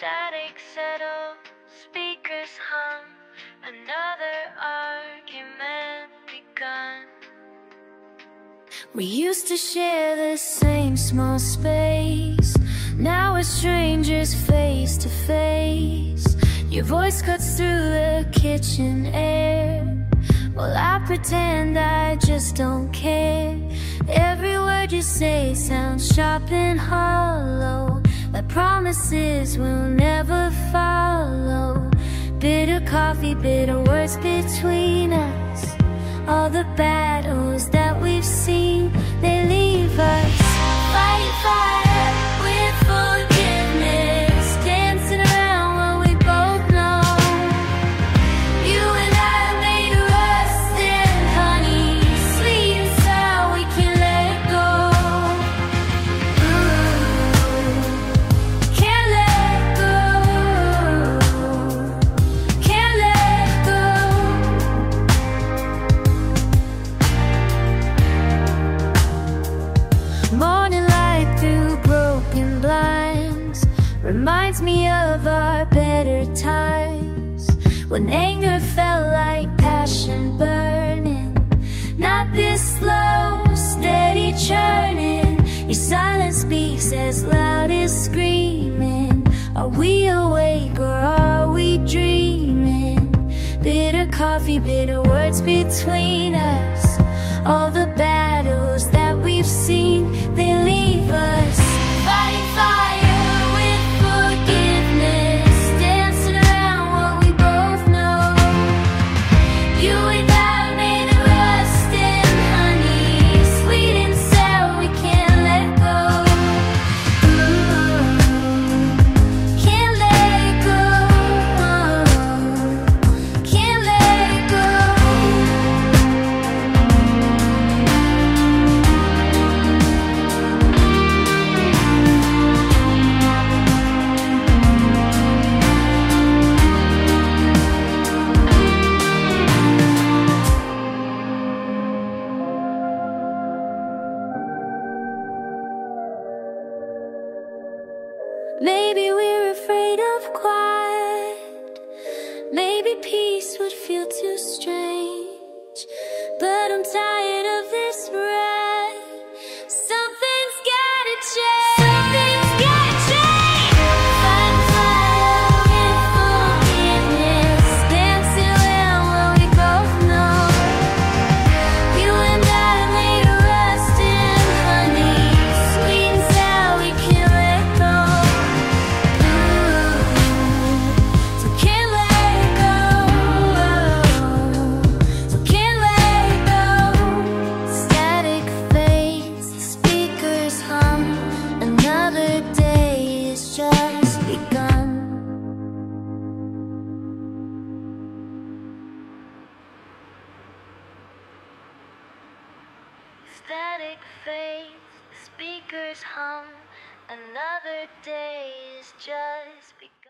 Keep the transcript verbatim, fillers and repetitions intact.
Static settle, speakers hum, another argument begun. We used to share the same small space. Now we're strangers face to face. Your voice cuts through the kitchen air. Well, I pretend I just don't care. Every word you say sounds sharp and hollow, like promises we'll never follow. Bitter coffee, bitter words between us. All the battles that we've seen, they leave us fighting fire with forgiveness, dancing around what we both know. You and I made rust and honey, sweet and sour, we can't let go. Ooh, can't let go, can't let go. Morning light through broken blinds reminds me of our better times, when anger felt like passion burning. Not this slow, steady churning. Your silence speaks as loud as screaming. Are we awake or are we dreaming? Bitter coffee, bitter words between us. All the battles that we've seen, they leave us fighting fire with forgiveness, dancing around what we both know. You and I made of rust and honey, sweet and sour, we can't let go. Ooh, can't let go, can't let go. Maybe we're afraid of quiet. Maybe peace would feel too strange. But I'm tired of this ride. Something's gotta change. Something's gotta change. Fight fire with forgiveness, dancing around what we both know. You and I made of rust and honey, sweet and sour, we can't let go. So can't let go, so can't let go. Static fades, speakers hum, another day is just begun. Static fades, speakers hum, another day is just begun.